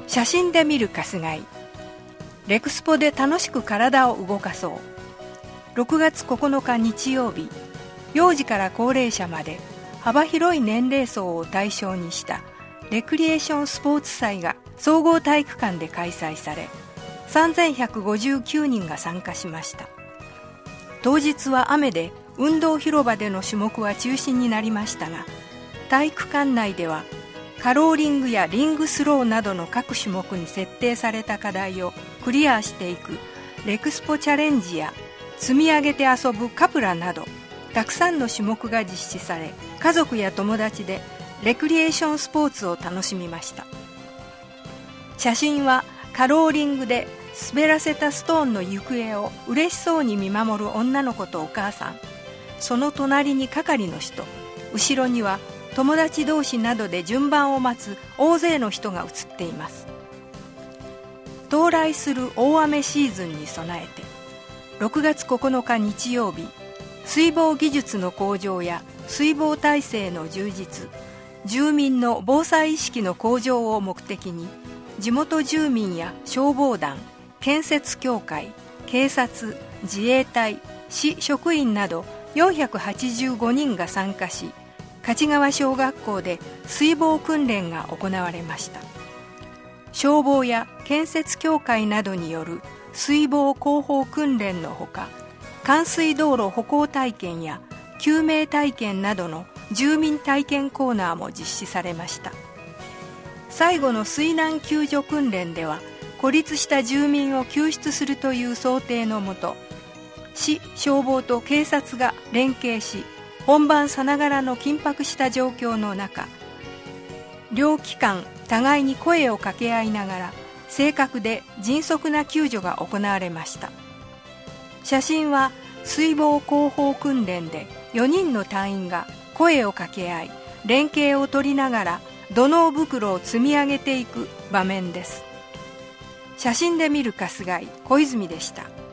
写真で見る春日井。レクスポで楽しく体を動かそう。6月9日日曜日、幼児から高齢者まで幅広い年齢層を対象にしたレクリエーションスポーツ祭が総合体育館で開催され、3159人が参加しました。当日は雨で運動広場での種目は中止になりましたが、体育館内ではカローリングやリングスローなどの各種目に設定された課題をクリアしていくレクスポチャレンジや積み上げて遊ぶカプラなど、たくさんの種目が実施され、家族や友達でレクリエーションスポーツを楽しみました。写真はカローリングで滑らせたストーンの行方を嬉しそうに見守る女の子とお母さん、その隣に係の人、後ろには友達同士などで順番を待つ大勢の人が写っています。到来する大雨シーズンに備えて、6月9日日曜日、水防技術の向上や水防体制の充実、住民の防災意識の向上を目的に、地元住民や消防団、建設協会、警察、自衛隊、市職員など485人が参加し、勝川小学校で水防訓練が行われました。消防や建設協会などによる水防広報訓練のほか、冠水道路歩行体験や救命体験などの住民体験コーナーも実施されました。最後の水難救助訓練では、孤立した住民を救出するという想定のもと、市消防と警察が連携し、本番さながらの緊迫した状況の中、両機関互いに声を掛け合いながら正確で迅速な救助が行われました。写真は水防広報訓練で4人の隊員が声を掛け合い、連携を取りながら土のう袋を積み上げていく場面です。写真で見る春日井、小泉でした。